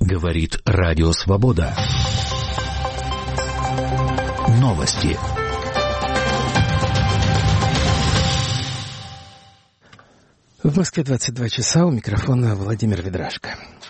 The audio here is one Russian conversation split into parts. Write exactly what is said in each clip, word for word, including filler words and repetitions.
Говорит Радио Свобода. Новости. В Москве двадцать два часа, у микрофона Владимир Ведрашко.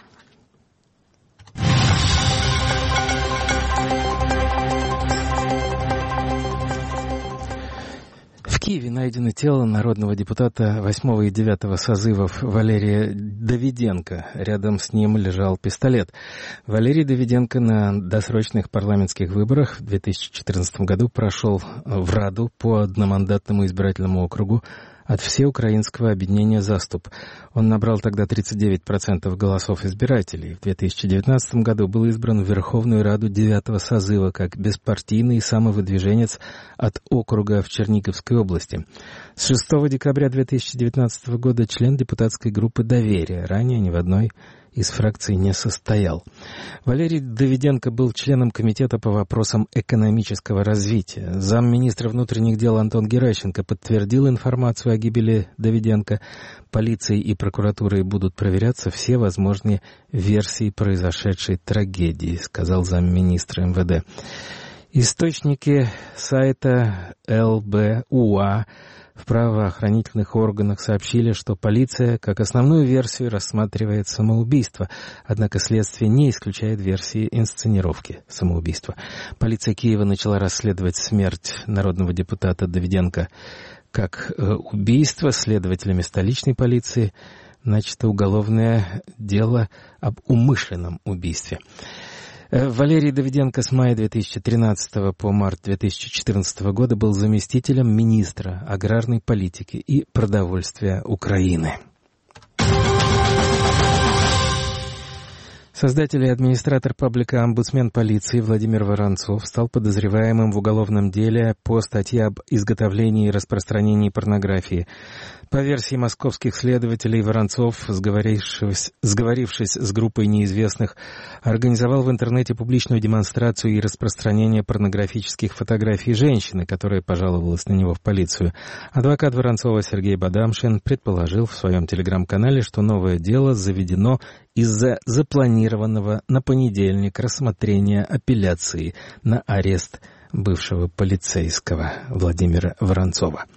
В Киеве найдено тело народного депутата восьмого и девятого созывов Валерия Давиденко. Рядом с ним лежал пистолет. Валерий Давиденко на досрочных парламентских выборах в две тысячи четырнадцатом году прошел в Раду по одномандатному избирательному округу от Всеукраинского объединения «Заступ». Он набрал тогда тридцать девять процентов голосов избирателей. В две тысячи девятнадцатом году был избран в Верховную Раду девятого созыва как беспартийный самовыдвиженец от округа в Черниговской области. С шестого декабря две тысячи девятнадцатого года член депутатской группы «Доверие». Ранее ни в одной из фракций не состоял. Валерий Давиденко был членом комитета по вопросам экономического развития. Замминистра внутренних дел Антон Геращенко подтвердил информацию о гибели Давиденко. Полицией и прокуратурой будут проверяться все возможные версии произошедшей трагедии, сказал замминистра эм вэ дэ. Источники сайта эл бэ у а в правоохранительных органах сообщили, что полиция как основную версию рассматривает самоубийство, однако следствие не исключает версии инсценировки самоубийства. Полиция Киева начала расследовать смерть народного депутата Давиденко как убийство. Следователями столичной полиции начато уголовное дело об умышленном убийстве. Валерий Давиденко с мая две тысячи тринадцатого по март две тысячи четырнадцатого года был заместителем министра аграрной политики и продовольствия Украины. Создатель и администратор паблика «Омбудсмен полиции» Владимир Воронцов стал подозреваемым в уголовном деле по статье об изготовлении и распространении порнографии. По версии московских следователей, Воронцов, сговорившись, сговорившись с группой неизвестных, организовал в интернете публичную демонстрацию и распространение порнографических фотографий женщины, которая пожаловалась на него в полицию. Адвокат Воронцова Сергей Бадамшин предположил в своем телеграм-канале, что новое дело заведено из-за запланированного на понедельник рассмотрения апелляции на арест бывшего полицейского Владимира Воронцова.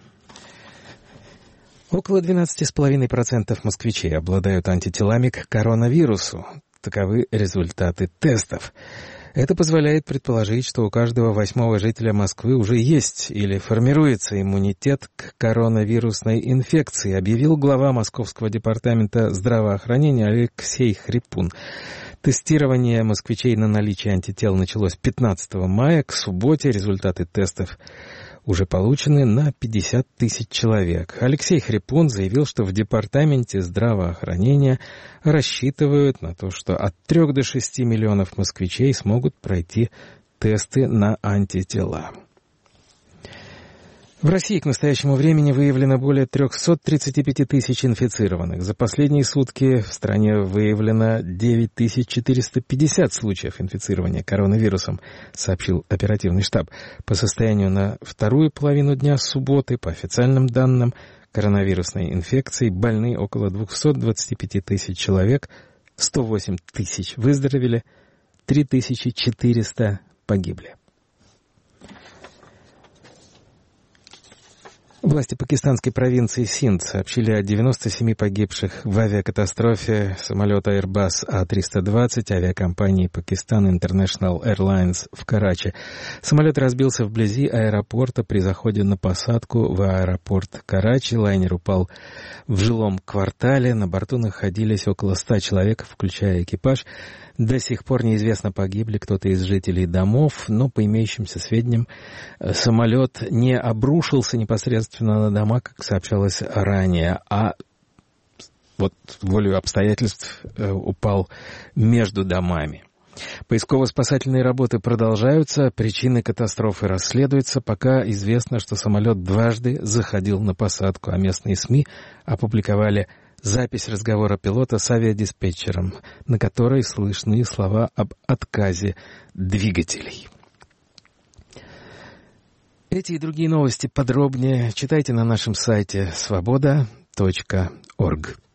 Около двенадцать целых пять десятых процента москвичей обладают антителами к коронавирусу. Таковы результаты тестов. Это позволяет предположить, что у каждого восьмого жителя Москвы уже есть или формируется иммунитет к коронавирусной инфекции, объявил глава Московского департамента здравоохранения Алексей Хрипун. Тестирование москвичей на наличие антител началось пятнадцатого мая. К субботе результаты тестов уже получены на пятьдесят тысяч человек. Алексей Хрипун заявил, что в департаменте здравоохранения рассчитывают на то, что от трех до шести миллионов москвичей смогут пройти тесты на антитела. В России к настоящему времени выявлено более триста тридцать пять тысяч инфицированных. За последние сутки в стране выявлено девять тысяч четыреста пятьдесят случаев инфицирования коронавирусом, сообщил оперативный штаб. По состоянию на вторую половину дня субботы, по официальным данным, коронавирусной инфекцией больны около двести двадцать пять тысяч человек, сто восемь тысяч выздоровели, три тысячи четыреста погибли. Власти пакистанской провинции Синд сообщили о девяноста семи погибших в авиакатастрофе самолета Airbus А триста двадцать авиакомпании Pakistan International Airlines в Карачи. Самолет разбился вблизи аэропорта при заходе на посадку в аэропорт Карачи. Лайнер упал в жилом квартале. На борту находились около ста человек, включая экипаж. До сих пор неизвестно, погибли кто-то из жителей домов, но по имеющимся сведениям самолет не обрушился непосредственно на дома, как сообщалось ранее, а вот волею обстоятельств упал между домами. Поисково-спасательные работы продолжаются, причины катастрофы расследуются. Пока известно, что самолет дважды заходил на посадку, а местные СМИ опубликовали запись разговора пилота с авиадиспетчером, на которой слышны слова об отказе двигателей. Эти и другие новости подробнее читайте на нашем сайте свобода точка орг.